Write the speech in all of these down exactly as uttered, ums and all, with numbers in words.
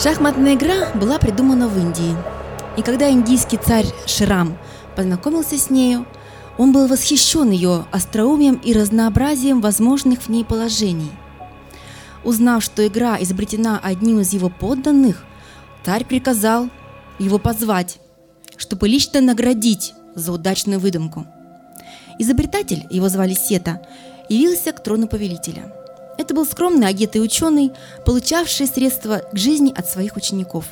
Шахматная игра была придумана в Индии. И когда индийский царь Ширам познакомился с нею, он был восхищен ее остроумием и разнообразием возможных в ней положений. Узнав, что игра изобретена одним из его подданных, царь приказал его позвать, чтобы лично наградить за удачную выдумку. Изобретатель, его звали Сета, явился к трону повелителя. Это был скромный, одетый ученый, получавший средства к жизни от своих учеников.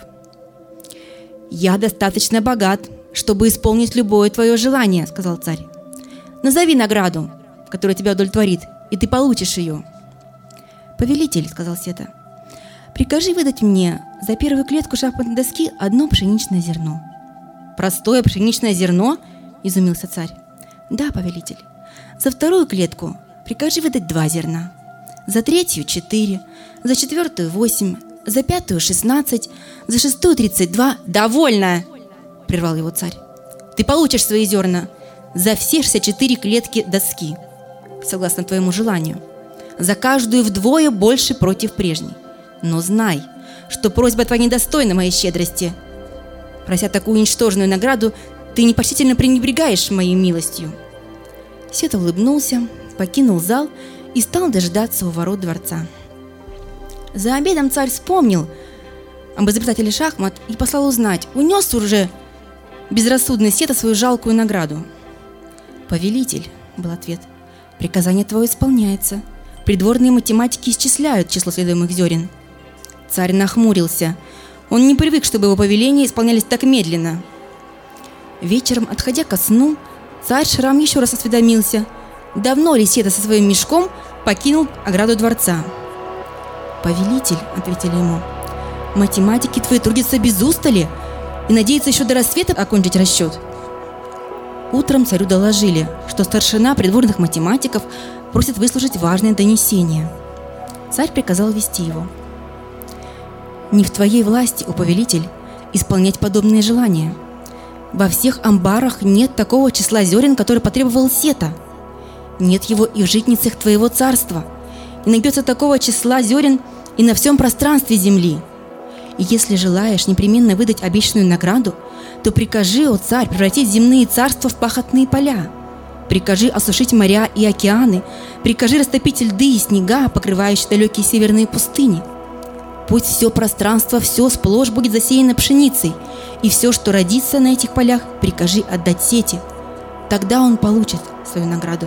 «Я достаточно богат, чтобы исполнить любое твое желание», — сказал царь. «Назови награду, которая тебя удовлетворит, и ты получишь ее». «Повелитель», — сказал Сета, — «прикажи выдать мне за первую клетку шахматной доски одно пшеничное зерно». «Простое пшеничное зерно?» — изумился царь. «Да, повелитель. За вторую клетку прикажи выдать два зерна, за третью — четыре, за четвертую — восемь, за пятую — шестнадцать, за шестую — тридцать два». «Довольно!» — прервал его царь. «Ты получишь свои зерна за все шестьдесят четыре клетки доски, согласно твоему желанию, за каждую вдвое больше против прежней. Но знай, что просьба твоя недостойна моей щедрости. Прося такую ничтожную награду, ты непочтительно пренебрегаешь моей милостью». Сета улыбнулся, покинул зал и стал дожидаться у ворот дворца. За обедом царь вспомнил об изобретателе шахмат и послал узнать, унес уже безрассудный Сета свою жалкую награду. «Повелитель», — был ответ, — «приказание твое исполняется. Придворные математики исчисляют число следуемых зерен». Царь нахмурился. Он не привык, чтобы его повеления исполнялись так медленно. Вечером, отходя ко сну, царь Ширам еще раз осведомился, давно ли Сета со своим мешком покинул ограду дворца. «Повелитель», — ответили ему, — «математики твои трудятся без устали и надеются еще до рассвета окончить расчет». Утром царю доложили, что старшина придворных математиков просит выслушать важное донесение. Царь приказал вести его. «Не в твоей власти, о повелитель, исполнять подобные желания. Во всех амбарах нет такого числа зерен, которое потребовал Сета. Нет его и в житницах твоего царства. Не найдется такого числа зерен и на всем пространстве земли. И если желаешь непременно выдать обещанную награду, то прикажи, о царь, превратить земные царства в пахотные поля. Прикажи осушить моря и океаны, прикажи растопить льды и снега, покрывающие далекие северные пустыни. Пусть все пространство, все сплошь будет засеяно пшеницей, и все, что родится на этих полях, прикажи отдать Сете. Тогда он получит свою награду».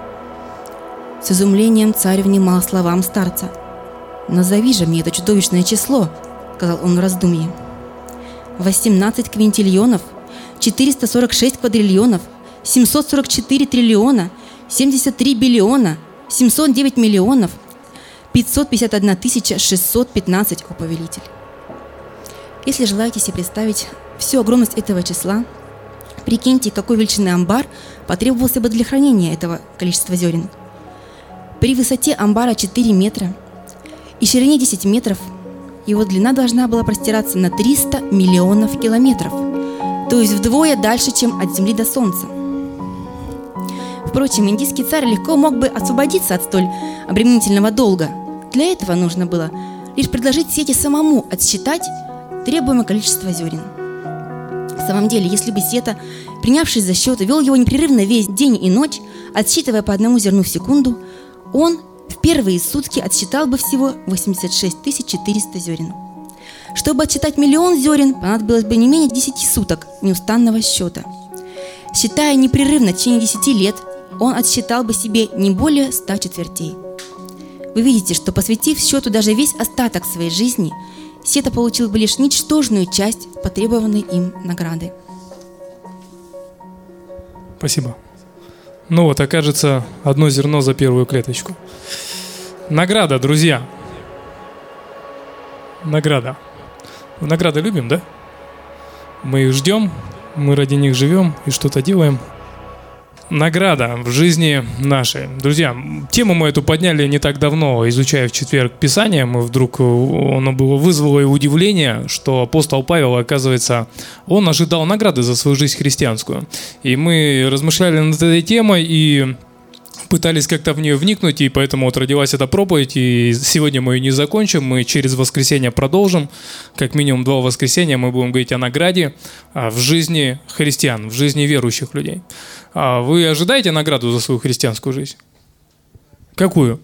С изумлением царь внимал словам старца. «Назови же мне это чудовищное число», — сказал он в раздумье. «восемнадцать квинтильонов, четыреста сорок шесть квадриллионов, семьсот сорок четыре триллиона, семьдесят три биллиона, семьсот девять миллионов, пятьсот пятьдесят одна тысяча шестьсот пятнадцать, о повелитель». Если желаете себе представить всю огромность этого числа, прикиньте, какой величины амбар потребовался бы для хранения этого количества зерен. При высоте амбара четыре метра и ширине десять метров его длина должна была простираться на триста миллионов километров, то есть вдвое дальше, чем от Земли до Солнца. Впрочем, индийский царь легко мог бы освободиться от столь обременительного долга. Для этого нужно было лишь предложить Сете самому отсчитать требуемое количество зерен. В самом деле, если бы Сета, принявшись за счет, вел его непрерывно весь день и ночь, отсчитывая по одному зерну в секунду, он в первые сутки отсчитал бы всего восемьдесят шесть тысяч четыреста зерен. Чтобы отсчитать миллион зерен, понадобилось бы не менее десяти суток неустанного счета. Считая непрерывно в течение десяти лет, он отсчитал бы себе не более ста четвертей. Вы видите, что, посвятив счету даже весь остаток своей жизни, Сета получил бы лишь ничтожную часть потребованной им награды. Спасибо. Ну вот, окажется, одно зерно за первую клеточку. Награда, друзья. Награда. Награды любим, да? Мы их ждем, мы ради них живем и что-то делаем. Награда в жизни нашей. Друзья, тему мы эту подняли не так давно, изучая в четверг Писание. Мы вдруг, оно было, вызвало и удивление, что апостол Павел, оказывается, он ожидал награды за свою жизнь христианскую. И мы размышляли над этой темой и пытались как-то в нее вникнуть, и поэтому вот родилась эта проповедь, и сегодня мы ее не закончим, мы через воскресенье продолжим, как минимум два воскресенья мы будем говорить о награде в жизни христиан, в жизни верующих людей. Вы ожидаете награду за свою христианскую жизнь? Какую?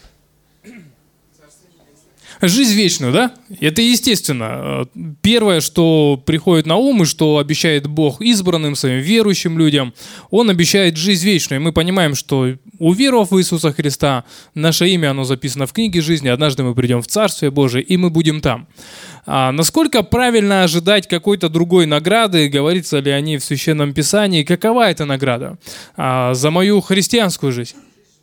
Жизнь вечную, да? Это естественно. Первое, что приходит на ум и что обещает Бог избранным, своим верующим людям, Он обещает жизнь вечную. И мы понимаем, что уверовав в Иисуса Христа, наше имя, оно записано в книге жизни, однажды мы придем в Царствие Божие, и мы будем там. А насколько правильно ожидать какой-то другой награды, говорится ли о ней в Священном Писании, какова эта награда а, за мою христианскую жизнь?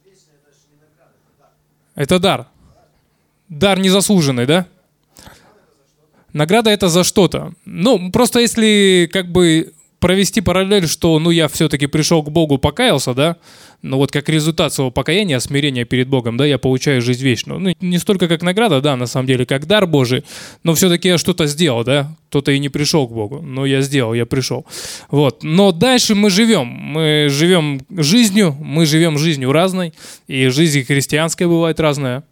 Это дар. Дар незаслуженный, да? Награда это за что-то. Ну, просто если как бы провести параллель, что ну я все-таки пришел к Богу, покаялся, да? Но вот как результат своего покаяния, смирения перед Богом, да, я получаю жизнь вечную. Ну, не столько как награда, да, на самом деле, как дар Божий, но все-таки я что-то сделал, да? Кто-то и не пришел к Богу, но я сделал, я пришел. Вот. Но дальше мы живем. Мы живем жизнью, мы живем жизнью разной, и жизнь христианская бывает разная.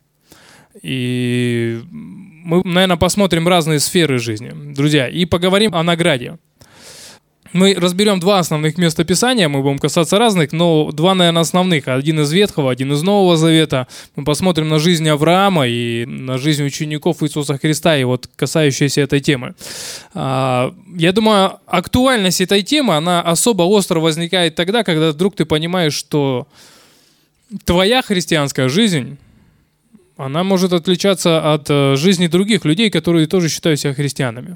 И мы, наверное, посмотрим разные сферы жизни, друзья, и поговорим о награде. Мы разберем два основных места Писания, мы будем касаться разных, но два, наверное, основных. Один из Ветхого, один из Нового Завета. Мы посмотрим на жизнь Авраама и на жизнь учеников Иисуса Христа, и вот касающиеся этой темы. Я думаю, актуальность этой темы, она особо остро возникает тогда, когда вдруг ты понимаешь, что твоя христианская жизнь, она может отличаться от жизни других людей, которые тоже считают себя христианами.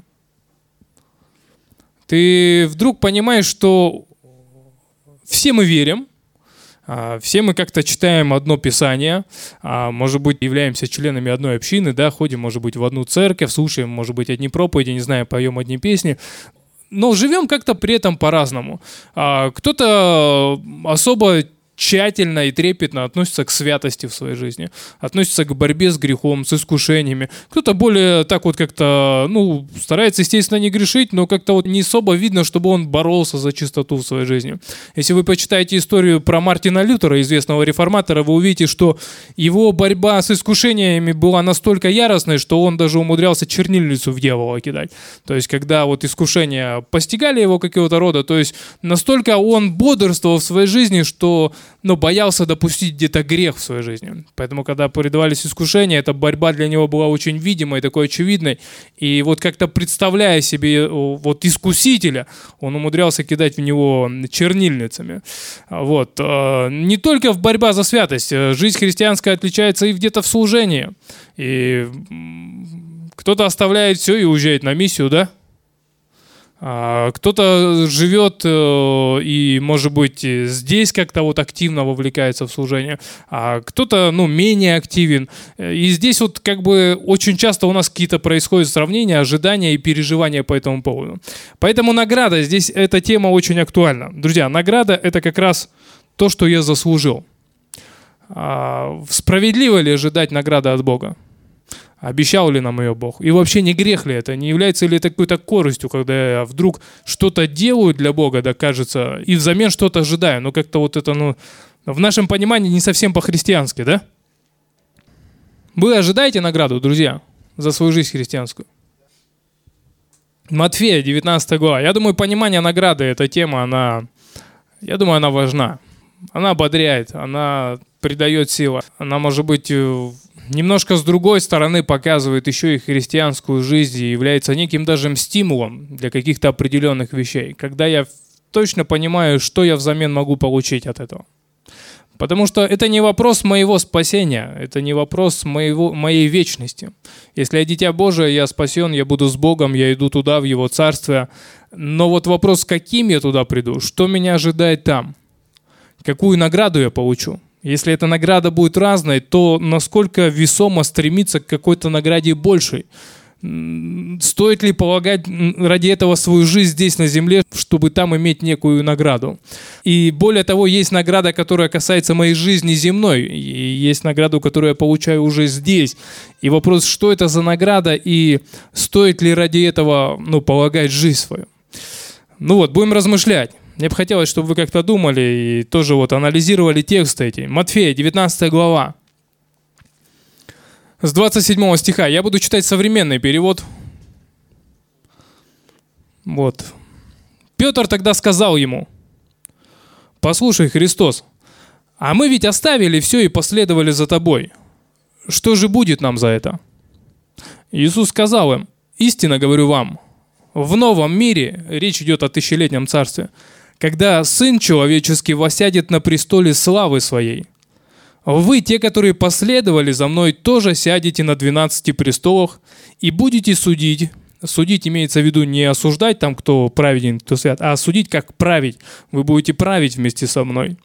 Ты вдруг понимаешь, что все мы верим, все мы как-то читаем одно Писание, может быть, являемся членами одной общины, да, ходим, может быть, в одну церковь, слушаем, может быть, одни проповеди, не знаю, поем одни песни, но живем как-то при этом по-разному. Кто-то особо тщательно и трепетно относится к святости в своей жизни, относится к борьбе с грехом, с искушениями. Кто-то более так вот как-то, ну, старается, естественно, не грешить, но как-то вот не особо видно, чтобы он боролся за чистоту в своей жизни. Если вы почитаете историю про Мартина Лютера, известного реформатора, вы увидите, что его борьба с искушениями была настолько яростной, что он даже умудрялся чернильницу в дьявола кидать. То есть, когда вот искушения постигали его какого-то рода, то есть настолько он бодрствовал в своей жизни, что но боялся допустить где-то грех в своей жизни. Поэтому, когда передавались искушения, эта борьба для него была очень видимой, такой очевидной. И вот как-то представляя себе вот искусителя, он умудрялся кидать в него чернильницами. Вот. Не только в борьбе за святость. Жизнь христианская отличается и где-то в служении. И кто-то оставляет все и уезжает на миссию, да? Кто-то живет и, может быть, здесь как-то вот активно вовлекается в служение, а кто-то, ну, менее активен. И здесь вот как бы очень часто у нас какие-то происходят сравнения, ожидания и переживания по этому поводу. Поэтому награда, здесь эта тема очень актуальна. Друзья, награда — это как раз то, что я заслужил. Справедливо ли ожидать награды от Бога? Обещал ли нам ее Бог? И вообще не грех ли это? Не является ли это какой-то корыстью, когда я вдруг что-то делаю для Бога, да, кажется, и взамен что-то ожидаю? Но как-то вот это, ну, в нашем понимании не совсем по-христиански, да? Вы ожидаете награду, друзья, за свою жизнь христианскую? Матфея, девятнадцатая глава. Я думаю, понимание награды, эта тема, она, я думаю, она важна. Она ободряет, она придает силы. Она, может быть, немножко с другой стороны показывает еще и христианскую жизнь и является неким даже стимулом для каких-то определенных вещей, когда я точно понимаю, что я взамен могу получить от этого. Потому что это не вопрос моего спасения, это не вопрос моего, моей вечности. Если я дитя Божие, я спасен, я буду с Богом, я иду туда, в Его Царствие. Но вот вопрос, каким я туда приду, что меня ожидает там, какую награду я получу. Если эта награда будет разной, то насколько весомо стремиться к какой-то награде большей? Стоит ли полагать ради этого свою жизнь здесь на земле, чтобы там иметь некую награду? И более того, есть награда, которая касается моей жизни земной, и есть награда, которую я получаю уже здесь. И вопрос, что это за награда, и стоит ли ради этого, ну, полагать жизнь свою? Ну вот, будем размышлять. Мне бы хотелось, чтобы вы как-то думали и тоже вот анализировали тексты эти. Матфея, девятнадцатая глава. С двадцать седьмого стиха. Я буду читать современный перевод. Вот. Петр тогда сказал ему: «Послушай, Христос, а мы ведь оставили все и последовали за тобой. Что же будет нам за это?» Иисус сказал им: «Истинно говорю вам, в новом мире, речь идет о тысячелетнем царстве, когда Сын Человеческий воссядет на престоле славы Своей, вы, те, которые последовали за Мной, тоже сядете на двенадцати престолах и будете судить». Судить имеется в виду не осуждать там, кто праведен, кто свят, а судить, как править. Вы будете править вместе со Мной.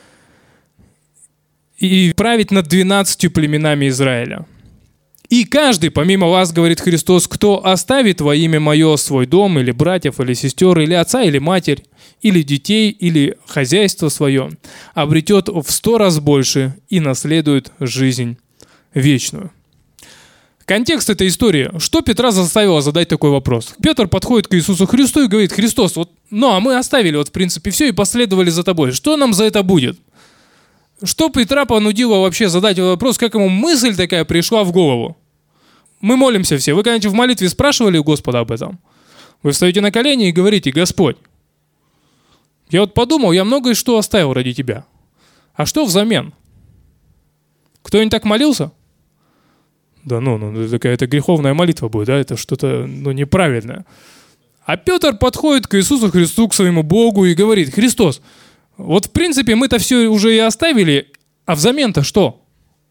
И править над двенадцатью племенами Израиля. И каждый, помимо вас, говорит Христос, кто оставит во имя Мое свой дом, или братьев, или сестер, или отца, или матерь, или детей, или хозяйство свое, обретет в сто раз больше и наследует жизнь вечную. Контекст этой истории. Что Петра заставило задать такой вопрос? Петр подходит к Иисусу Христу и говорит: «Христос, вот, ну а мы оставили вот в принципе все и последовали за Тобой. Что нам за это будет?» Что Петра понудило вообще задать этот вопрос, как ему мысль такая пришла в голову? Мы молимся все. Вы когда-нибудь в молитве спрашивали у Господа об этом? Вы встаете на колени и говорите: «Господь, я вот подумал, я многое что оставил ради Тебя. А что взамен?» Кто-нибудь так молился? Да ну, ну какая-то греховная молитва будет, да? Это что-то ну, неправильное. А Петр подходит к Иисусу Христу, к своему Богу и говорит: «Христос, вот в принципе мы-то все уже и оставили, а взамен-то что?»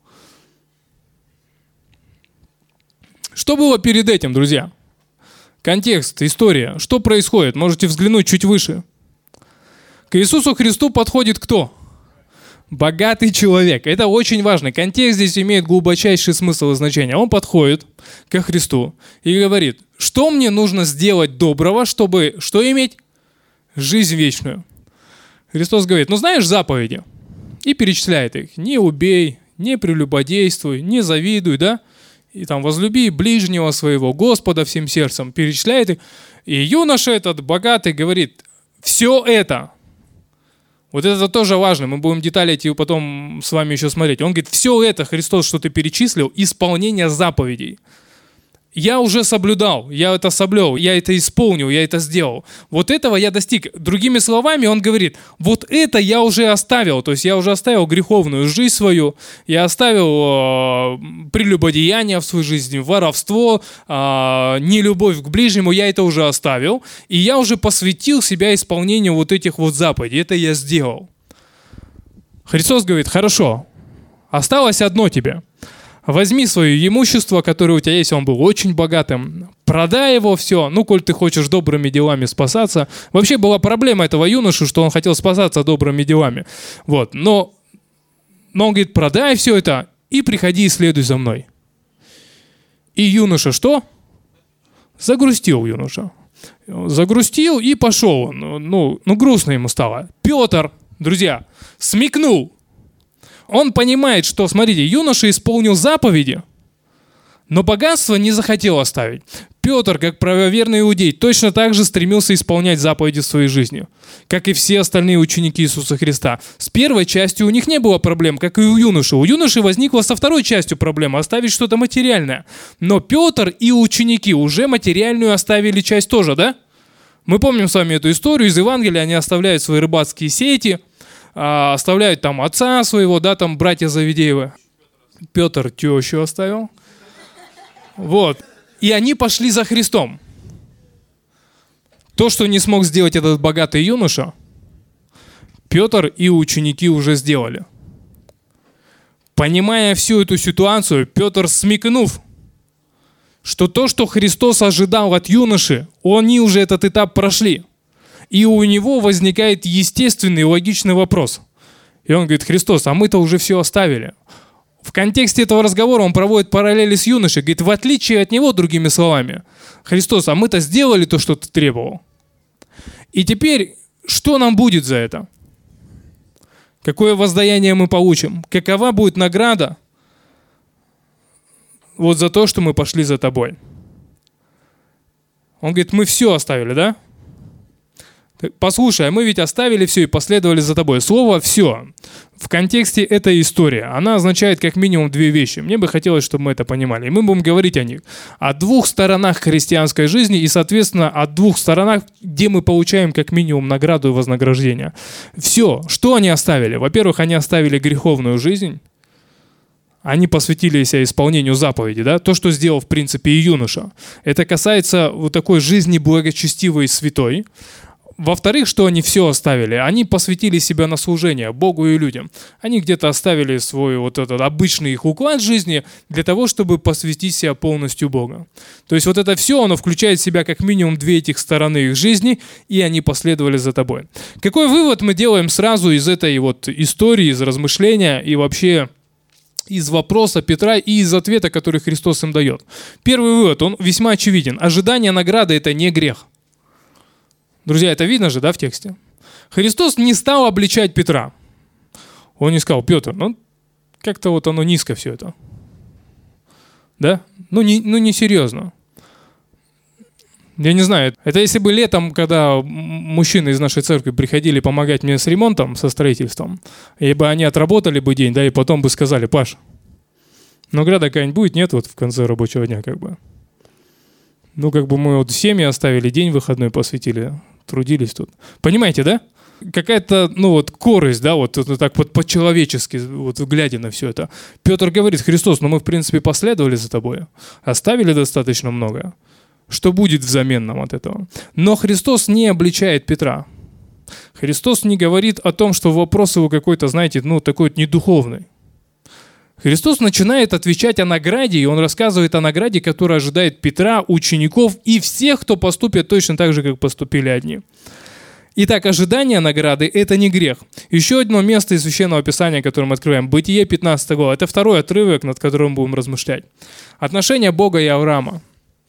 Что было перед этим, друзья? Контекст, история. Что происходит? Можете взглянуть чуть выше. К Иисусу Христу подходит кто? Богатый человек. Это очень важно. Контекст здесь имеет глубочайший смысл и значение. Он подходит ко Христу и говорит: «Что мне нужно сделать доброго, чтобы что иметь? Жизнь вечную». Христос говорит: «Ну знаешь заповеди?» И перечисляет их. «Не убей, не прелюбодействуй, не завидуй, да? И там возлюби ближнего своего, Господа всем сердцем». Перечисляет их. И юноша этот богатый говорит: «Все это». Вот это тоже важно, мы будем детали эти потом с вами еще смотреть. Он говорит: «Все это, Христос, что ты перечислил, исполнение заповедей. Я уже соблюдал, я это соблюл, я это исполнил, я это сделал. Вот этого я достиг». Другими словами, он говорит: вот это я уже оставил. То есть я уже оставил греховную жизнь свою, я оставил э, прелюбодеяние в своей жизни, воровство, э, нелюбовь к ближнему, я это уже оставил. И я уже посвятил себя исполнению вот этих вот заповедей. Это я сделал. Христос говорит: «Хорошо, осталось одно тебе. Возьми свое имущество, которое у тебя есть», он был очень богатым, «продай его все, ну, коль ты хочешь добрыми делами спасаться». Вообще была проблема этого юноши, что он хотел спасаться добрыми делами. Вот. Но, но он говорит: «Продай все это и приходи и следуй за мной». И юноша что? Загрустил юноша. Загрустил и пошел. Ну, ну грустно ему стало. Петр, друзья, смекнул. Он понимает, что, смотрите, юноша исполнил заповеди, но богатство не захотел оставить. Петр, как правоверный иудей, точно так же стремился исполнять заповеди в своей жизни, как и все остальные ученики Иисуса Христа. С первой частью у них не было проблем, как и у юноши. У юноши возникла со второй частью проблема – оставить что-то материальное. Но Петр и ученики уже материальную оставили часть тоже, да? Мы помним с вами эту историю из Евангелия. Они оставляют свои рыбацкие сети, оставляют там отца своего, да, там братья Завидеевы. Петр тещу оставил. Вот. И они пошли за Христом. То, что не смог сделать этот богатый юноша, Петр и ученики уже сделали. Понимая всю эту ситуацию, Петр, смекнув, что то, что Христос ожидал от юноши, они уже этот этап прошли. И у него возникает естественный и логичный вопрос. И он говорит: «Христос, а мы-то уже все оставили». В контексте этого разговора он проводит параллели с юношей. Говорит: в отличие от него, другими словами: «Христос, а мы-то сделали то, что ты требовал. И теперь что нам будет за это? Какое воздаяние мы получим? Какова будет награда вот за то, что мы пошли за тобой?» Он говорит: «Мы все оставили, да? Послушай, а мы ведь оставили все и последовали за тобой. Слово «все» в контексте этой истории, она означает как минимум две вещи. Мне бы хотелось, чтобы мы это понимали. И мы будем говорить о них. О двух сторонах христианской жизни и, соответственно, о двух сторонах, где мы получаем как минимум награду и вознаграждение. Все. Что они оставили? Во-первых, они оставили греховную жизнь. Они посвятили себя исполнению заповеди, да? То, что сделал, в принципе, и юноша. Это касается вот такой жизни благочестивой и святой. Во-вторых, что они все оставили? Они посвятили себя на служение Богу и людям. Они где-то оставили свой вот этот обычный их уклад жизни для того, чтобы посвятить себя полностью Богу. То есть вот это все, оно включает в себя как минимум две этих стороны их жизни, и они последовали за тобой. Какой вывод мы делаем сразу из этой вот истории, из размышления и вообще из вопроса Петра и из ответа, который Христос им дает? Первый вывод, он весьма очевиден. Ожидание награды – это не грех. Друзья, это видно же, да, в тексте? Христос не стал обличать Петра. Он не сказал: Петр, ну, как-то вот оно низко все это. Да? Ну, не, ну, не серьезно. Я не знаю, это если бы летом, когда мужчины из нашей церкви приходили помогать мне с ремонтом, со строительством, и бы они отработали бы день, да, и потом бы сказали: Паш, награда какая-нибудь будет? Нет, вот в конце рабочего дня как бы. Ну, как бы мы вот семьи оставили, день выходной посвятили, трудились тут. Понимаете, да? Какая-то, ну вот, корость, да, вот, вот так вот по-человечески, вот глядя на все это. Петр говорит: Христос, ну мы, в принципе, последовали за тобой, оставили достаточно много. Что будет взамен нам от этого? Но Христос не обличает Петра. Христос не говорит о том, что вопрос его какой-то, знаете, ну, такой недуховный. Христос начинает отвечать о награде, и Он рассказывает о награде, которая ожидает Петра, учеников и всех, кто поступит точно так же, как поступили одни. Итак, ожидание награды – это не грех. Еще одно место из Священного Писания, которое мы открываем – Бытие пятнадцатый глава. Это второй отрывок, над которым будем размышлять. Отношения Бога и Авраама.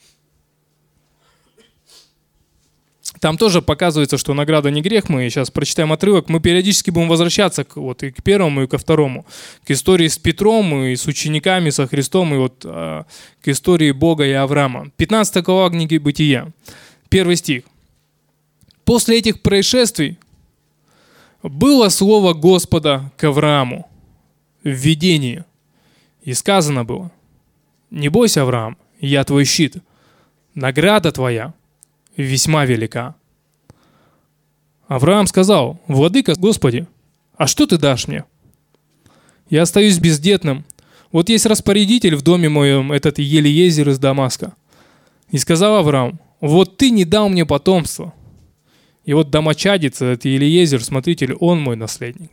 Там тоже показывается, что награда не грех. Мы сейчас прочитаем отрывок. Мы периодически будем возвращаться к, вот, и к первому, и ко второму. К истории с Петром, и с учениками, со Христом, и вот э, к истории Бога и Авраама. пятнадцатая глава книги Бытия. Первый стих. «После этих происшествий было слово Господа к Аврааму в видении. И сказано было: не бойся, Авраам, я твой щит. Награда твоя весьма велика. Авраам сказал: Владыка Господи, а что ты дашь мне? Я остаюсь бездетным. Вот есть распорядитель в доме моем, этот Елиезер из Дамаска. И сказал Авраам: вот ты не дал мне потомства. И вот домочадец, этот Елиезер, смотритель, он мой наследник.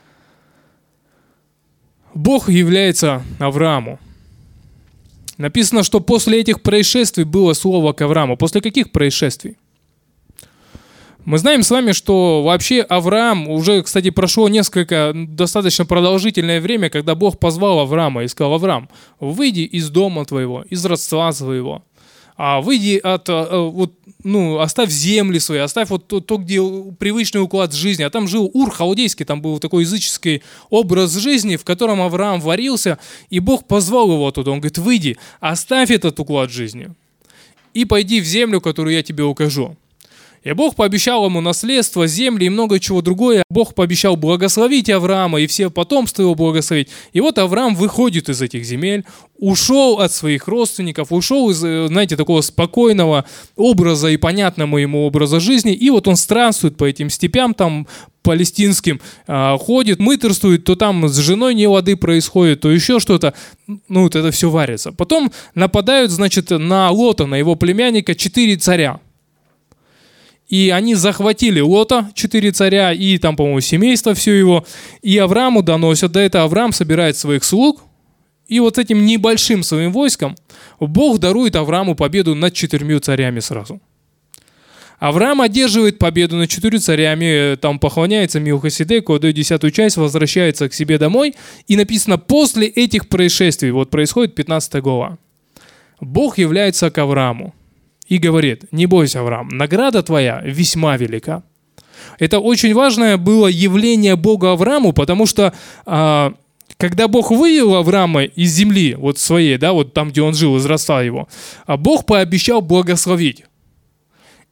Бог является Аврааму. Написано, что после этих происшествий было слово к Аврааму. После каких происшествий? Мы знаем с вами, что вообще Авраам, уже, кстати, прошло несколько, достаточно продолжительное время, когда Бог позвал Авраама и сказал: Авраам, выйди из дома твоего, из родства своего, а выйди от, вот, ну, оставь земли свои, оставь вот то, то, где привычный уклад жизни. А там жил Ур халдейский, там был такой языческий образ жизни, в котором Авраам варился, и Бог позвал его оттуда. Он говорит: выйди, оставь этот уклад жизни и пойди в землю, которую я тебе укажу. И Бог пообещал ему наследство, земли и много чего другое. Бог пообещал благословить Авраама и все потомство его благословить. И вот Авраам выходит из этих земель, ушел от своих родственников, ушел из, знаете, такого спокойного образа и понятного ему образа жизни. И вот он странствует по этим степям там палестинским, ходит, мытарствует, то там с женой нелады происходит, то еще что-то. Ну, вот это все варится. Потом нападают, значит, на Лота, на его племянника, четыре царя. И они захватили Лота, четыре царя, и там, по-моему, семейство все его. И Аврааму доносят, до этого Авраам собирает своих слуг. И вот этим небольшим своим войском Бог дарует Аврааму победу над четырьмя царями сразу. Авраам одерживает победу над четырьмя царями, там поклоняется Мелхиседеку, отдает десятую часть, возвращается к себе домой. И написано, после этих происшествий, вот происходит пятнадцатая глава, Бог является к Аврааму и говорит: не бойся, Авраам, награда твоя весьма велика. Это очень важное было явление Бога Аврааму, потому что а, когда Бог вывел Авраама из земли вот своей, да, вот там, где он жил, из родства его, Бог пообещал благословить.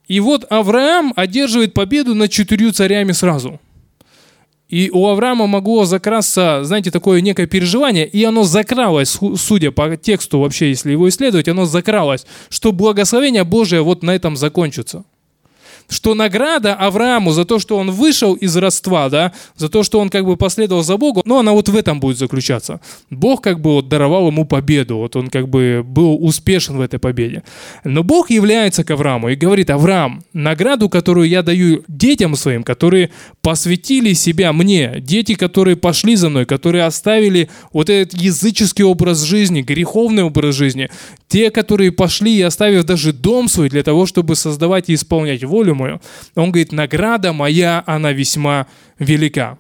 И вот Авраам одерживает победу над четырьмя царями сразу. И у Авраама могло закрасться, знаете, такое некое переживание, и оно закралось, судя по тексту вообще, если его исследовать, оно закралось, что благословение Божие вот на этом закончится. Что награда Аврааму за то, что он вышел из родства, да, за то, что он как бы последовал за Богом, но она вот в этом будет заключаться. Бог как бы вот даровал ему победу, вот он как бы был успешен в этой победе. Но Бог является к Аврааму и говорит: Авраам, награду, которую я даю детям своим, которые посвятили себя мне, дети, которые пошли за мной, которые оставили вот этот языческий образ жизни, греховный образ жизни, те, которые пошли и оставив даже дом свой для того, чтобы создавать и исполнять волю мою, он говорит: награда моя, она весьма велика.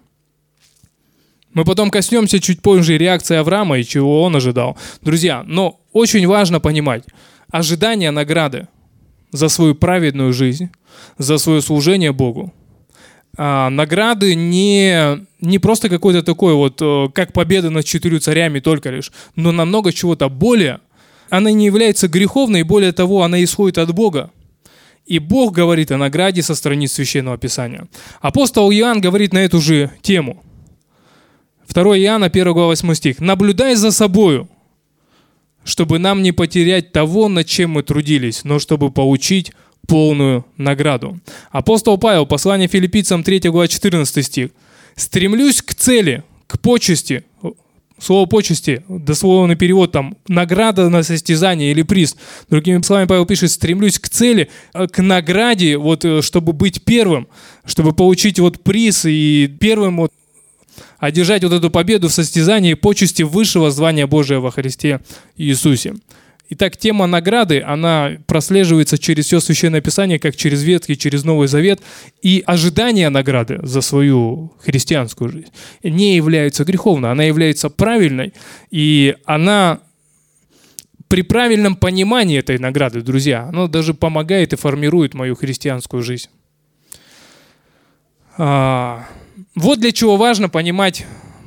Мы потом коснемся чуть позже реакции Авраама и чего он ожидал. Друзья, но очень важно понимать, ожидание награды за свою праведную жизнь, за свое служение Богу, а, награды не, не просто какой-то такой вот, как победа над четырьмя царями только лишь, но намного чего-то более. Она не является греховной, и более того, она исходит от Бога. И Бог говорит о награде со страниц Священного Писания. Апостол Иоанн говорит на эту же тему. второе Иоанна, первая глава, восьмой стих. «Наблюдай за собою, чтобы нам не потерять того, над чем мы трудились, но чтобы получить полную награду». Апостол Павел, послание Филиппийцам, третья глава, четырнадцатый стих. «Стремлюсь к цели, к почести». Слово «почести», дословный перевод там «награда на состязание» или «приз». Другими словами, Павел пишет: «Стремлюсь к цели, к награде, вот, чтобы быть первым, чтобы получить вот приз и первым вот, одержать вот эту победу в состязании почести высшего звания Божия во Христе Иисусе». Итак, тема награды, она прослеживается через все Священное Писание, как через Ветхий, через Новый Завет. И ожидание награды за свою христианскую жизнь не является греховной, она является правильной. И она при правильном понимании этой награды, друзья, она даже помогает и формирует мою христианскую жизнь. А, вот для чего важно понимать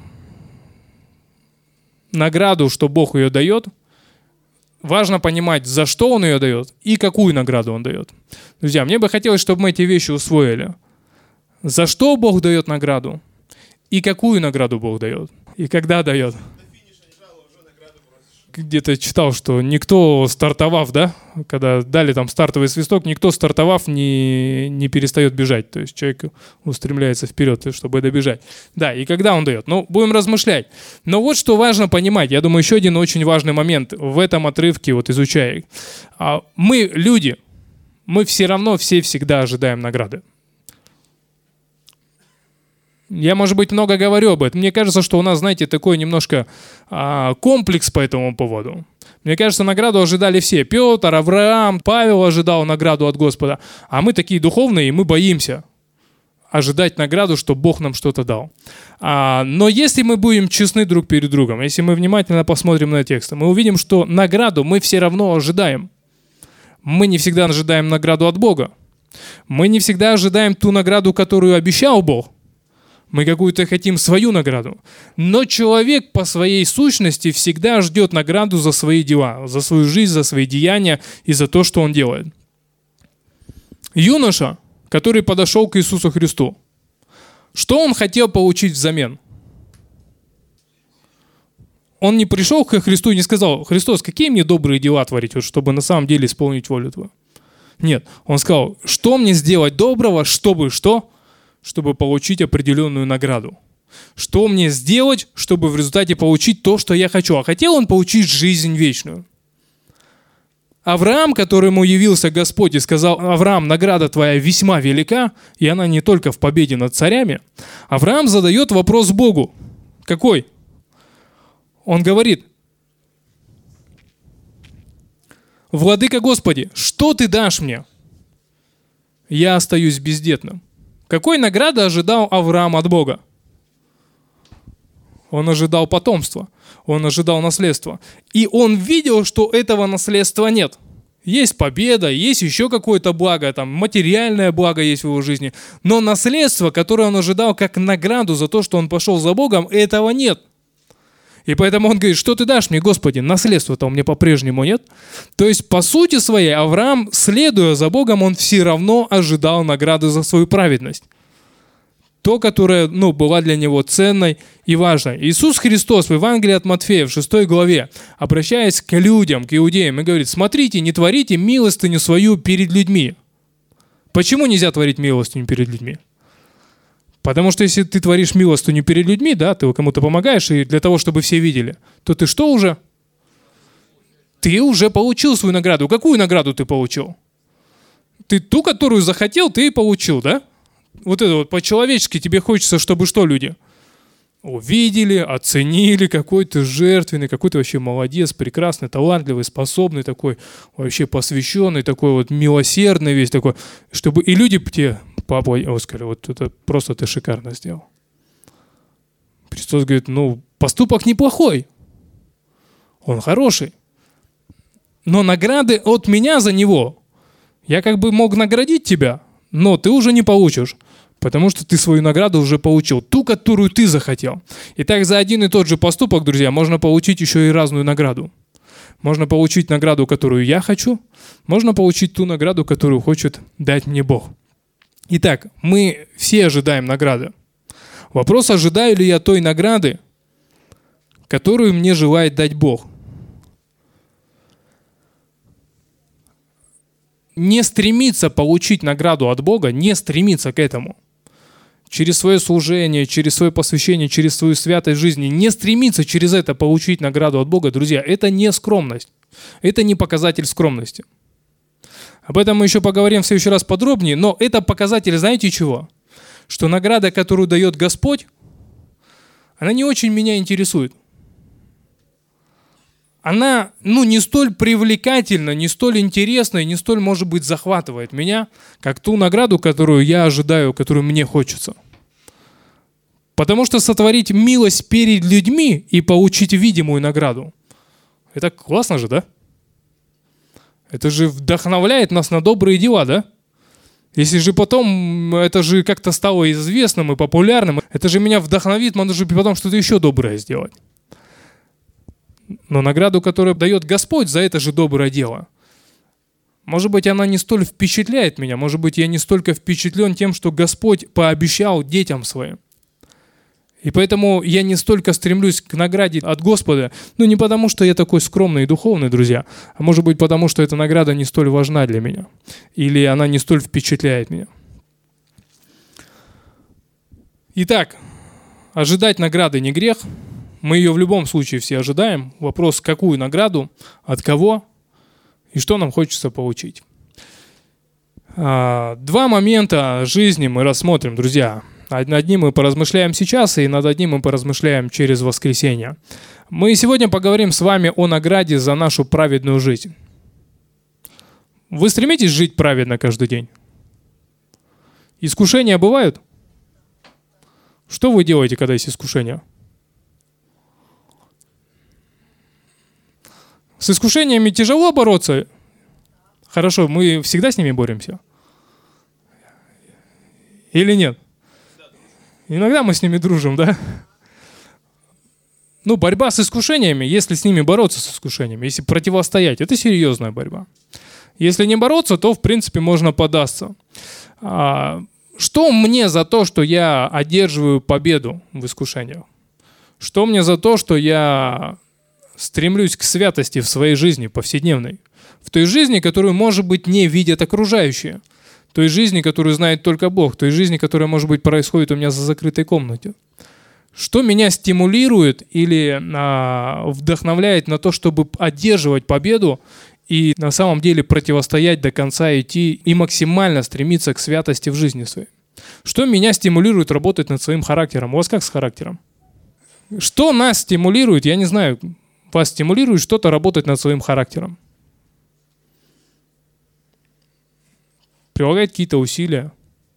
награду, что Бог ее дает. Важно понимать, за что Он ее дает и какую награду Он дает. Друзья, мне бы хотелось, чтобы мы эти вещи усвоили. За что Бог дает награду и какую награду Бог дает, и когда дает. Где-то читал, что никто, стартовав, да, когда дали там стартовый свисток, никто, стартовав, не, не перестает бежать. То есть человек устремляется вперед, чтобы добежать. Да, и когда он дает? Ну, будем размышлять. Но вот что важно понимать. Я думаю, еще один очень важный момент в этом отрывке, вот изучая их. Мы, люди, мы все равно все всегда ожидаем награды. Я, может быть, много говорю об этом. Мне кажется, что у нас, знаете, такой немножко а, комплекс по этому поводу. Мне кажется, награду ожидали все. Петр, Авраам, Павел ожидал награду от Господа. А мы такие духовные, и мы боимся ожидать награду, чтобы Бог нам что-то дал. А, но если мы будем честны друг перед другом, если мы внимательно посмотрим на тексты, мы увидим, что награду мы все равно ожидаем. Мы не всегда ожидаем награду от Бога. Мы не всегда ожидаем ту награду, которую обещал Бог. Мы какую-то хотим свою награду. Но человек по своей сущности всегда ждет награду за свои дела, за свою жизнь, за свои деяния и за то, что он делает. Юноша, который подошел к Иисусу Христу, что он хотел получить взамен? Он не пришел к Христу и не сказал: «Христос, какие мне добрые дела творить, вот, чтобы на самом деле исполнить волю Твою?» Нет, он сказал: «Что мне сделать доброго, чтобы что?» Чтобы получить определенную награду. Что мне сделать, чтобы в результате получить то, что я хочу? А хотел он получить жизнь вечную. Авраам, которому явился Господь и сказал: «Авраам, награда твоя весьма велика», и она не только в победе над царями, Авраам задает вопрос Богу. Какой? Он говорит: «Владыка Господи, что ты дашь мне? Я остаюсь бездетным». Какой награды ожидал Авраам от Бога? Он ожидал потомства, он ожидал наследства. И он видел, что этого наследства нет. Есть победа, есть еще какое-то благо, там, материальное благо есть в его жизни. Но наследство, которое он ожидал как награду за то, что он пошел за Богом, этого нет. И поэтому он говорит, что ты дашь мне, Господи, наследства-то у меня по-прежнему нет. То есть, по сути своей, Авраам, следуя за Богом, он все равно ожидал награды за свою праведность. То, которое, ну, была для него ценной и важной. Иисус Христос в Евангелии от Матфея в шестой главе, обращаясь к людям, к иудеям, и говорит, смотрите, не творите милостыню свою перед людьми. Почему нельзя творить милостыню перед людьми? Потому что если ты творишь милостыню перед людьми, да, ты кому-то помогаешь, и для того, чтобы все видели, то ты что уже? Ты уже получил свою награду. Какую награду ты получил? Ты ту, которую захотел, ты и получил, да? Вот это вот по-человечески тебе хочется, чтобы что люди? Увидели, оценили, какой ты жертвенный, какой ты вообще молодец, прекрасный, талантливый, способный такой, вообще посвященный, такой вот милосердный весь такой, чтобы и люди тебе, папа, Оскар, вот это просто ты шикарно сделал. Христос говорит, ну, поступок неплохой, он хороший, но награды от меня за него, я как бы мог наградить тебя, но ты уже не получишь. Потому что ты свою награду уже получил, ту, которую ты захотел. Итак, за один и тот же поступок, друзья, можно получить еще и разную награду. Можно получить награду, которую я хочу, можно получить ту награду, которую хочет дать мне Бог. Итак, мы все ожидаем награды. Вопрос, ожидаю ли я той награды, которую мне желает дать Бог. Не стремиться получить награду от Бога, не стремиться к этому. Через свое служение, через свое посвящение, через свою святость жизни, не стремиться через это получить награду от Бога, друзья, это не скромность. Это не показатель скромности. Об этом мы еще поговорим в следующий раз подробнее, но это показатель, знаете чего? Что награда, которую дает Господь, она не очень меня интересует. Она, ну, не столь привлекательна, не столь интересна и не столь, может быть, захватывает меня, как ту награду, которую я ожидаю, которую мне хочется. Потому что сотворить милость перед людьми и получить видимую награду, это классно же, да? Это же вдохновляет нас на добрые дела, да? Если же потом это же как-то стало известным и популярным, это же меня вдохновит, можно же потом что-то еще доброе сделать. Но награду, которую дает Господь за это же доброе дело, может быть, она не столь впечатляет меня, может быть, я не столько впечатлен тем, что Господь пообещал детям своим. И поэтому я не столько стремлюсь к награде от Господа, ну не потому, что я такой скромный и духовный, друзья, а может быть, потому, что эта награда не столь важна для меня, или она не столь впечатляет меня. Итак, ожидать награды не грех. Мы ее в любом случае все ожидаем. Вопрос, какую награду, от кого и что нам хочется получить. Два момента жизни мы рассмотрим, друзья. Над одним мы поразмышляем сейчас, и над одним мы поразмышляем через воскресенье. Мы сегодня поговорим с вами о награде за нашу праведную жизнь. Вы стремитесь жить праведно каждый день? Искушения бывают? Что вы делаете, когда есть искушения? С искушениями тяжело бороться? Хорошо, мы всегда с ними боремся? Или нет? Иногда мы с ними дружим, да? Ну, борьба с искушениями, если с ними бороться с искушениями, если противостоять, это серьезная борьба. Если не бороться, то, в принципе, можно поддаться. А, что мне за то, что я одерживаю победу в искушениях? Что мне за то, что я стремлюсь к святости в своей жизни повседневной? В той жизни, которую, может быть, не видят окружающие. Той жизни, которую знает только Бог. Той жизни, которая, может быть, происходит у меня за закрытой комнатой. Что меня стимулирует или а, вдохновляет на то, чтобы одерживать победу и на самом деле противостоять до конца, идти и максимально стремиться к святости в жизни своей? Что меня стимулирует работать над своим характером? У вас как с характером? Что нас стимулирует? Я не знаю. Вас стимулирует что-то работать над своим характером? Прилагать какие-то усилия.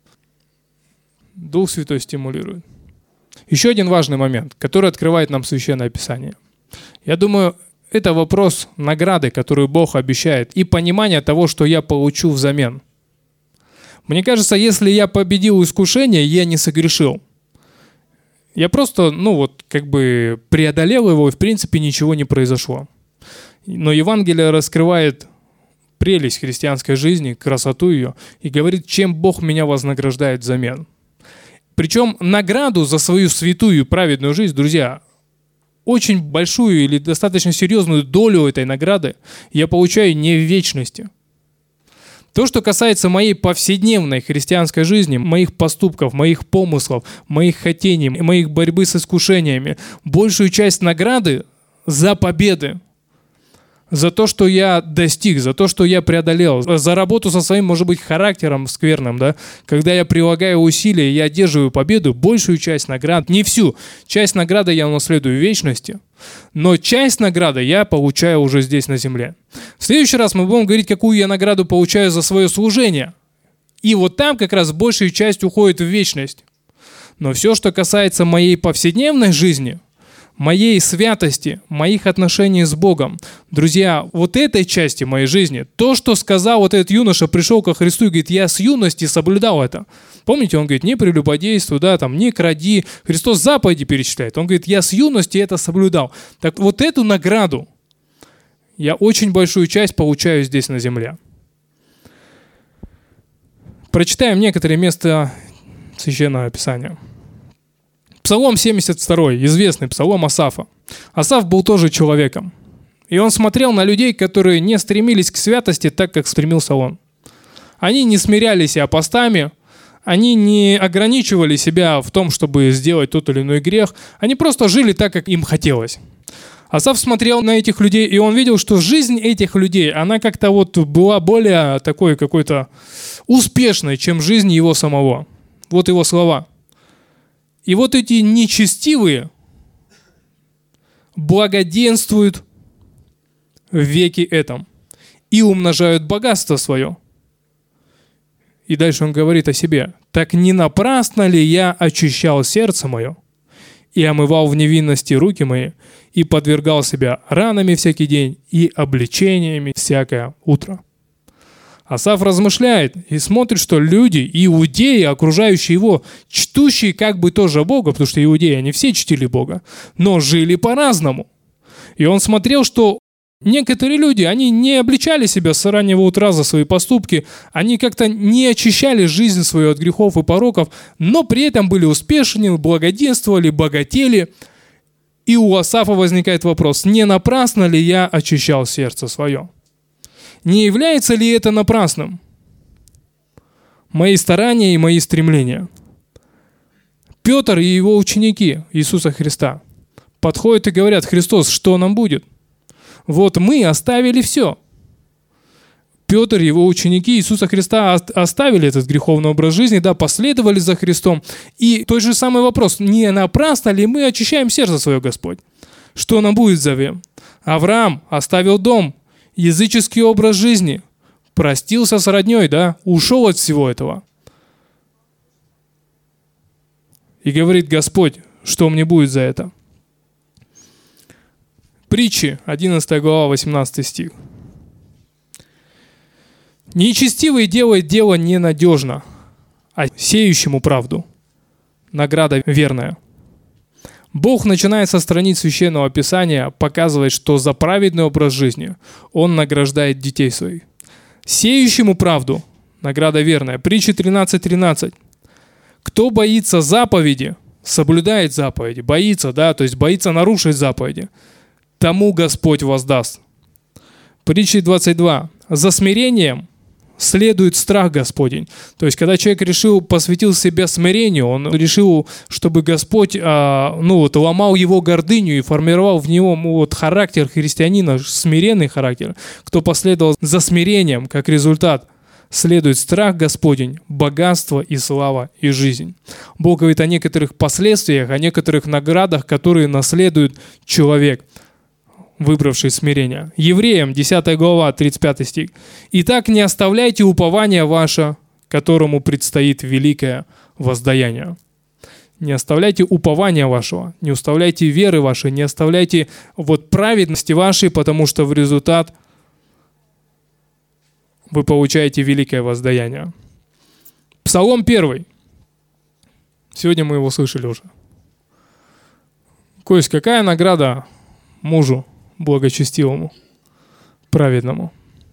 Дух Святой стимулирует. Еще один важный момент, который открывает нам Священное Писание. Я думаю, это вопрос награды, которую Бог обещает, и понимания того, что я получу взамен. Мне кажется, если я победил искушение, я не согрешил. Я просто, ну вот, как бы преодолел его, и в принципе ничего не произошло. Но Евангелие раскрывает прелесть христианской жизни, красоту ее, и говорит, чем Бог меня вознаграждает взамен. Причем награду за свою святую и праведную жизнь, друзья, очень большую или достаточно серьезную долю этой награды я получаю не в вечности. То, что касается моей повседневной христианской жизни, моих поступков, моих помыслов, моих хотений, моих борьбы с искушениями, большую часть награды за победы, за то, что я достиг, за то, что я преодолел, за работу со своим, может быть, характером скверным, да, когда я прилагаю усилия, я одерживаю победу, большую часть наград, не всю, часть награды я унаследую в вечности, но часть награды я получаю уже здесь на земле. В следующий раз мы будем говорить, какую я награду получаю за свое служение. И вот там как раз большая часть уходит в вечность. Но все, что касается моей повседневной жизни, моей святости, моих отношений с Богом, друзья, вот этой части моей жизни, то, что сказал вот этот юноша, пришел ко Христу и говорит, я с юности соблюдал это. Помните, он говорит, не прелюбодействуй, да, там, не кради. Христос заповеди перечисляет. Он говорит, я с юности это соблюдал. Так вот эту награду я очень большую часть получаю здесь на земле. Прочитаем некоторые места Священного Писания. Псалом семьдесят два, известный псалом Асафа. Асаф был тоже человеком. И он смотрел на людей, которые не стремились к святости так, как стремился он. Они не смиряли себя постами, они не ограничивали себя в том, чтобы сделать тот или иной грех. Они просто жили так, как им хотелось. Асаф смотрел на этих людей, и он видел, что жизнь этих людей, она как-то вот была более такой какой-то успешной, чем жизнь его самого. Вот его слова. И вот эти нечестивые благоденствуют в веке этом и умножают богатство свое. И дальше он говорит о себе. «Так не напрасно ли я очищал сердце мое и омывал в невинности руки мои и подвергал себя ранами всякий день и обличениями всякое утро?» Асаф размышляет и смотрит, что люди, иудеи, окружающие его, чтущие как бы тоже Бога, потому что иудеи, они все чтили Бога, но жили по-разному. И он смотрел, что некоторые люди, они не обличали себя с раннего утра за свои поступки, они как-то не очищали жизнь свою от грехов и пороков, но при этом были успешны, благоденствовали, богатели. И у Асафа возникает вопрос, не напрасно ли я очищал сердце свое? Не является ли это напрасным? Мои старания и мои стремления. Петр и его ученики Иисуса Христа подходят и говорят, Христос, что нам будет? Вот мы оставили все. Петр и его ученики Иисуса Христа оставили этот греховный образ жизни, да, последовали за Христом. И тот же самый вопрос, не напрасно ли мы очищаем сердце свое, Господь? Что нам будет взамен? Авраам оставил дом, языческий образ жизни, простился с родней, да, ушел от всего этого. И говорит, Господь, что мне будет за это? Притчи, одиннадцатая глава, восемнадцатый стих. Нечестивый делает дело ненадежно, а сеющему правду награда верная. Бог начинает со страниц Священного Писания показывать, что за праведный образ жизни Он награждает детей своих. Сеющему правду награда верная. Притча тринадцать тринадцать. Кто боится заповеди, соблюдает заповеди, боится, да, то есть боится нарушить заповеди, тому Господь воздаст. Притча двадцать два. За смирением следует страх Господень. То есть, когда человек решил, посвятил себя смирению, он решил, чтобы Господь а, ну, вот, ломал его гордыню и формировал в него ну, вот, характер христианина, смиренный характер. Кто последовал за смирением, как результат, следует страх Господень, богатство и слава и жизнь. Бог говорит о некоторых последствиях, о некоторых наградах, которые наследует человек, выбравший смирение. Евреям, десятая глава, тридцать пятый стих. «Итак, не оставляйте упования ваше, которому предстоит великое воздаяние». Не оставляйте упования вашего, не оставляйте веры вашей, не оставляйте вот праведности вашей, потому что в результат вы получаете великое воздаяние. Псалом первый. Сегодня мы его слышали уже. Кость, какая награда мужу благочестивому, праведному?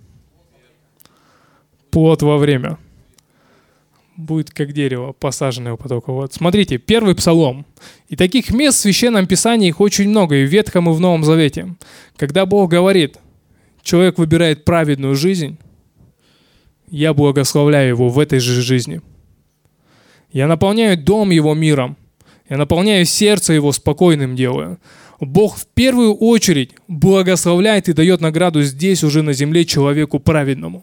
Плод во время. Будет как дерево, посаженное у потока. Вот. Смотрите, первый псалом. И таких мест в Священном Писании их очень много, и в Ветхом, и в Новом Завете. Когда Бог говорит, человек выбирает праведную жизнь, я благословляю его в этой же жизни. Я наполняю дом его миром. Я наполняю сердце его спокойным делаю. Бог в первую очередь благословляет и дает награду здесь, уже на земле, человеку праведному.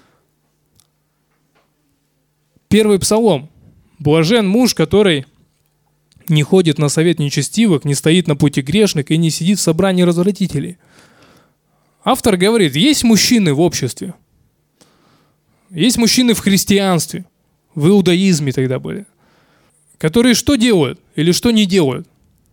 Первый псалом. Блажен муж, который не ходит на совет нечестивых, не стоит на пути грешных и не сидит в собрании развратителей. Автор говорит, есть мужчины в обществе, есть мужчины в христианстве, в иудаизме тогда были, которые что делают или что не делают?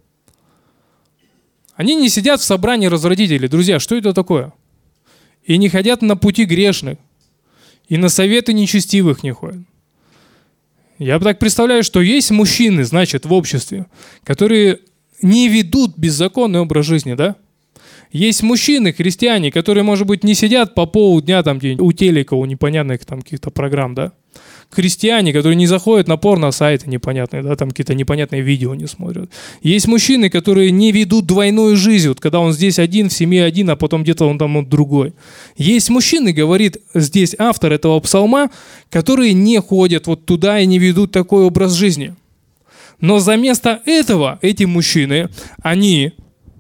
Они не сидят в собрании развратителей. Друзья, что это такое? И не ходят на пути грешных, и на советы нечестивых не ходят. Я так представляю, что есть мужчины, значит, в обществе, которые не ведут беззаконный образ жизни, да? Есть мужчины, христиане, которые, может быть, не сидят по полдня там где-нибудь у телека, у непонятных там каких-то программ, да? Христиане, которые не заходят на порно-сайты непонятные, да, там какие-то непонятные видео не смотрят. Есть мужчины, которые не ведут двойную жизнь, вот когда он здесь один, в семье один, а потом где-то он там вот другой. Есть мужчины, говорит здесь автор этого псалма, которые не ходят вот туда и не ведут такой образ жизни. Но за место этого эти мужчины, они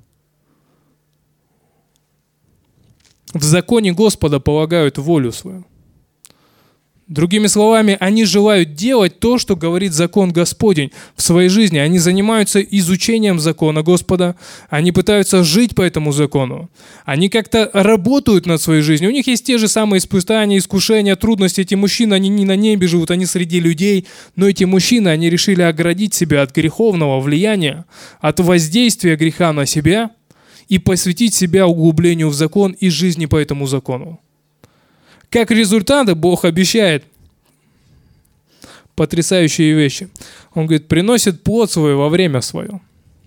в законе Господа полагают волю свою. Другими словами, они желают делать то, что говорит закон Господень в своей жизни. Они занимаются изучением закона Господа, они пытаются жить по этому закону. Они как-то работают над своей жизнью. У них есть те же самые испытания, искушения, трудности. Эти мужчины, они не на небе живут, они среди людей. Но эти мужчины, они решили оградить себя от греховного влияния, от воздействия греха на себя и посвятить себя углублению в закон и жизни по этому закону. Как результат, Бог обещает потрясающие вещи. Он говорит, приносит плод свой во время свое.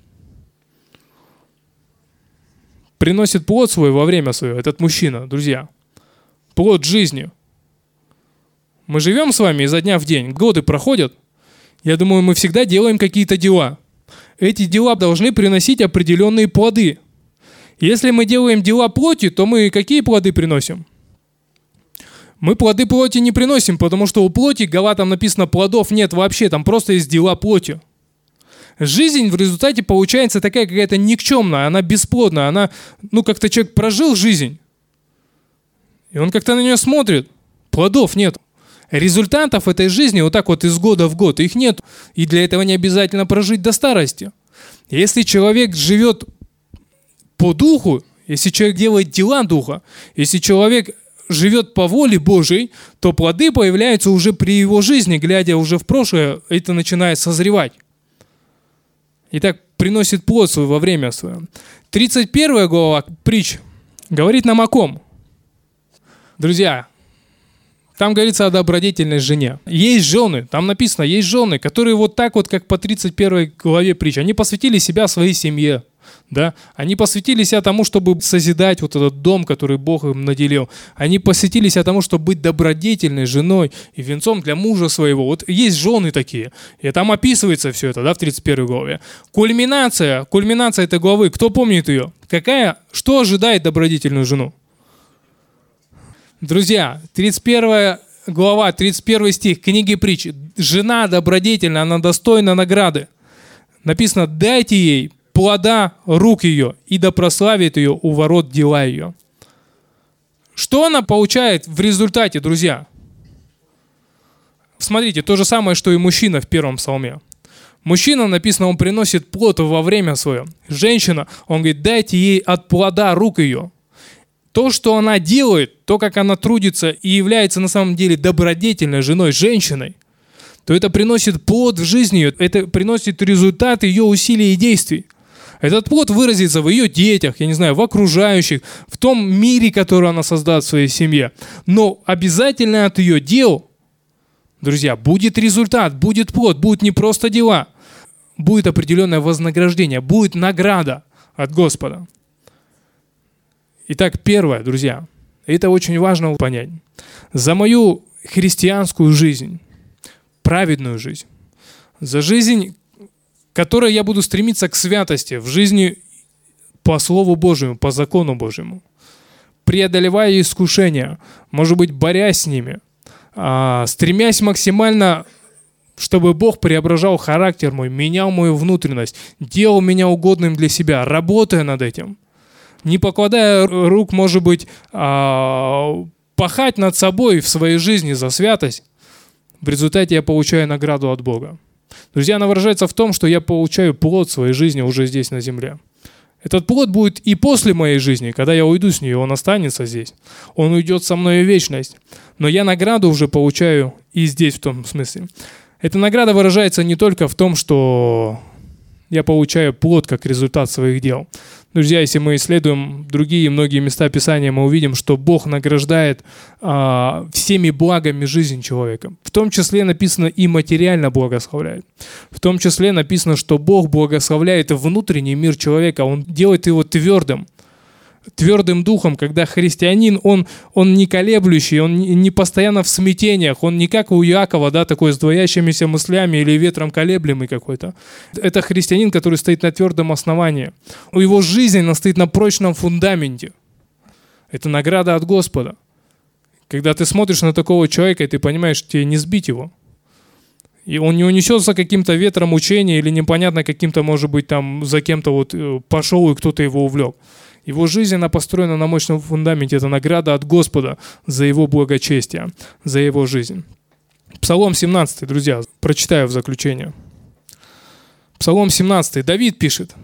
Приносит плод свой во время свое. Этот мужчина, друзья. Плод жизни. Мы живем с вами изо дня в день. Годы проходят. Я думаю, мы всегда делаем какие-то дела. Эти дела должны приносить определенные плоды. Если мы делаем дела плоти, то мы какие плоды приносим? Мы плоды плоти не приносим, потому что у плоти, Галатам написано, плодов нет вообще, там просто есть дела плоти. Жизнь в результате получается такая какая-то никчемная, она бесплодная, она, ну как-то человек прожил жизнь, и он как-то на нее смотрит, плодов нет. Результатов этой жизни вот так вот из года в год, их нет, и для этого не обязательно прожить до старости. Если человек живет по духу, если человек делает дела духа, если человек живет по воле Божией, то плоды появляются уже при его жизни, глядя уже в прошлое, это начинает созревать. Итак, приносит плод свой во время свое. тридцать первая глава притч говорит нам о ком? Друзья, там говорится о добродетельной жене. Есть жены, там написано, есть жены, которые вот так вот, как по тридцать первой главе притч, они посвятили себя своей семье. Да? Они посвятили себя тому, чтобы созидать вот этот дом, который Бог им наделил. Они посвятили себя тому, чтобы быть добродетельной женой и венцом для мужа своего. Вот есть жены такие. И там описывается все это, да, в тридцать первой главе. Кульминация, кульминация этой главы, кто помнит ее? Какая, что ожидает добродетельную жену? Друзья, тридцать первая глава, тридцать первый стих книги притч. Жена добродетельная, она достойна награды. Написано, дайте ей плода рук ее, и да прославит ее у ворот дела ее. Что она получает в результате, друзья? Смотрите, то же самое, что и мужчина в первом псалме. Мужчина, написано, он приносит плод во время свое. Женщина, он говорит, дайте ей от плода рук ее. То, что она делает, то, как она трудится и является на самом деле добродетельной женой, женщиной, то это приносит плод в жизни ее, это приносит результат ее усилий и действий. Этот плод выразится в ее детях, я не знаю, в окружающих, в том мире, который она создаст в своей семье. Но обязательно от ее дел, друзья, будет результат, будет плод, будут не просто дела. будет определенное вознаграждение, будет награда от Господа. Итак, первое, друзья, это очень важно понять. За мою христианскую жизнь, праведную жизнь, за жизнь, которой я буду стремиться к святости, в жизни по Слову Божьему, по закону Божьему, преодолевая искушения, может быть, борясь с ними, стремясь максимально, чтобы Бог преображал характер мой, менял мою внутренность, делал меня угодным для себя, работая над этим, не покладая рук, может быть, пахать над собой в своей жизни за святость, в результате я получаю награду от Бога. Друзья, она выражается в том, что я получаю плод своей жизни уже здесь на земле. Этот плод будет и после моей жизни, когда я уйду с нее, он останется здесь. Он уйдет со мной в вечность. Но я награду уже получаю и здесь в том смысле. Эта награда выражается не только в том, что я получаю плод как результат своих дел. Друзья, если мы исследуем другие многие места Писания, мы увидим, что Бог награждает а, всеми благами жизнь человека. В том числе написано и материально благословляет. В том числе написано, что Бог благословляет внутренний мир человека. Он делает его твердым. Твердым духом, когда христианин, он, он не колеблющий, он не постоянно в смятениях, он не как у Иакова, да, такой с двоящимися мыслями или ветром колеблемый какой-то. Это христианин, который стоит на твердом основании. У его жизни она стоит на прочном фундаменте. Это награда от Господа. Когда ты смотришь на такого человека, и ты понимаешь, что тебе не сбить его. И он не унесется каким-то ветром учения или непонятно каким-то, может быть, там за кем-то вот пошел и кто-то его увлек. Его жизнь, она построена на мощном фундаменте. Это награда от Господа за его благочестие, за его жизнь. Псалом семнадцатый, друзья, прочитаю в заключение. Псалом семнадцатый. Давид пишет.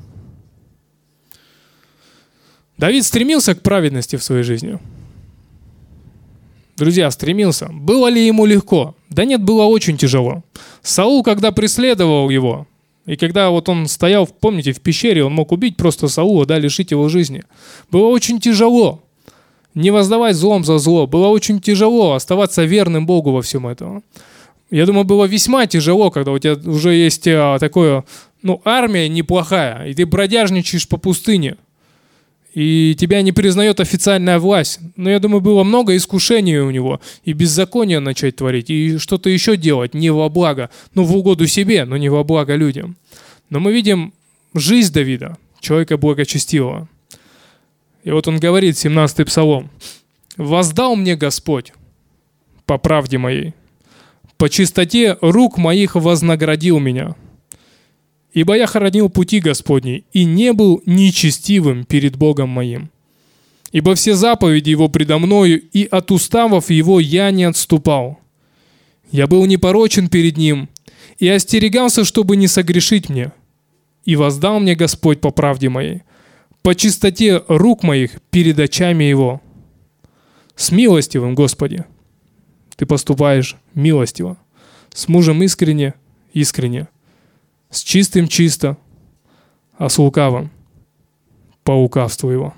Давид стремился к праведности в своей жизни. Друзья, стремился. Было ли ему легко? Да нет, было очень тяжело. Саул, когда преследовал его, и когда вот он стоял, помните, в пещере, он мог убить просто Саула, да, лишить его жизни. Было очень тяжело не воздавать злом за зло. Было очень тяжело оставаться верным Богу во всем этом. Я думаю, было весьма тяжело, когда у тебя уже есть а, такое, ну, армия неплохая, и ты бродяжничаешь по пустыне, и тебя не признает официальная власть. Но я думаю, было много искушений у него, и беззакония начать творить, и что-то еще делать не во благо, ну, в угоду себе, но не во благо людям. Но мы видим жизнь Давида, человека благочестивого. И вот он говорит, семнадцатый псалом. «Воздал мне Господь по правде моей, по чистоте рук моих вознаградил меня. Ибо я хоронил пути Господни и не был нечестивым перед Богом моим. Ибо все заповеди Его предо мною, и от уставов Его я не отступал. Я был непорочен перед Ним и остерегался, чтобы не согрешить мне. И воздал мне Господь по правде моей, по чистоте рук моих перед очами Его». С милостивым, Господи, Ты поступаешь милостиво, с мужем искренне, искренне, с чистым чисто, а с лукавым по лукавству его.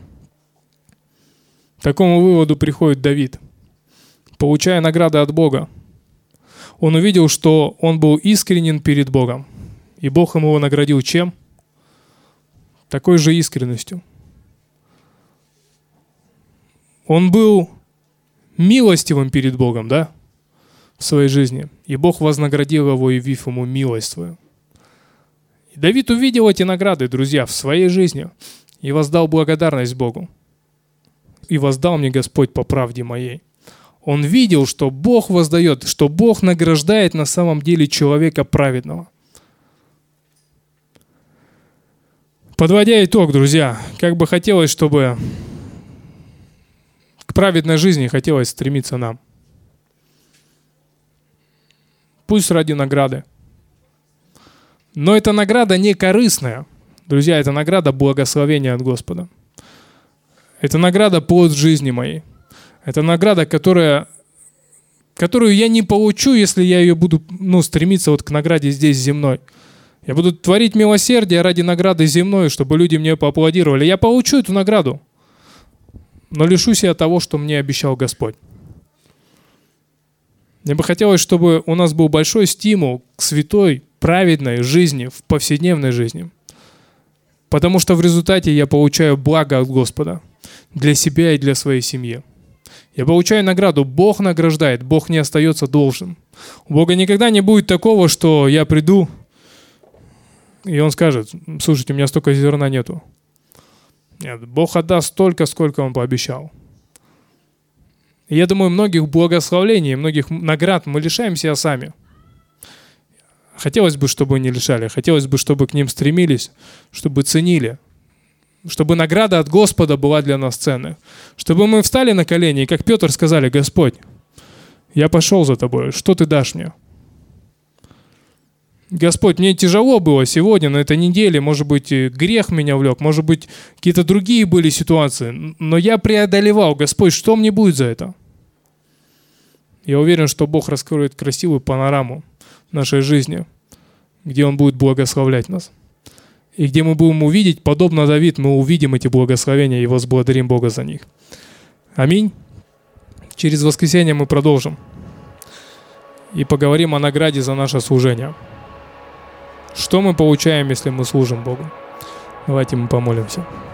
К такому выводу приходит Давид, получая награды от Бога. Он увидел, что он был искренен перед Богом, и Бог ему наградил чем? Такой же искренностью. Он был милостивым перед Богом, да, в своей жизни, и Бог вознаградил его, явив ему милость свою. И Давид увидел эти награды, друзья, в своей жизни и воздал благодарность Богу. «И воздал мне Господь по правде моей». Он видел, что Бог воздает, что Бог награждает на самом деле человека праведного. Подводя итог, друзья, как бы хотелось, чтобы к праведной жизни хотелось стремиться нам. Пусть ради награды. Но эта награда не корыстная. Друзья, это награда благословения от Господа. Это награда плод жизни моей. Это награда, которая, которую я не получу, если я ее буду ну, стремиться вот к награде здесь земной. Я буду творить милосердие ради награды земной, чтобы люди мне поаплодировали. Я получу эту награду, но лишусь я того, что мне обещал Господь. Мне бы хотелось, чтобы у нас был большой стимул к святой праведной жизни, в повседневной жизни. Потому что в результате я получаю благо от Господа для себя и для своей семьи. Я получаю награду. Бог награждает, Бог не остается должным. У Бога никогда не будет такого, что я приду, и Он скажет: слушайте, у меня столько зерна нету. Нет, Бог отдаст столько, сколько Он пообещал. И я думаю, многих благословений, многих наград мы лишаем себя сами. Хотелось бы, чтобы не лишали, хотелось бы, чтобы к ним стремились, чтобы ценили, чтобы награда от Господа была для нас ценной, чтобы мы встали на колени и, как Петр, сказали: Господь, я пошел за Тобой, что Ты дашь мне? Господь, мне тяжело было сегодня, на этой неделе, может быть, грех меня влек, может быть, какие-то другие были ситуации, но я преодолевал. Господь, что мне будет за это? Я уверен, что Бог раскроет красивую панораму нашей жизни, где Он будет благословлять нас. И где мы будем увидеть, подобно Давиду, мы увидим эти благословения и возблагодарим Бога за них. Аминь. Через воскресенье мы продолжим и поговорим о награде за наше служение. Что мы получаем, если мы служим Богу? Давайте мы помолимся.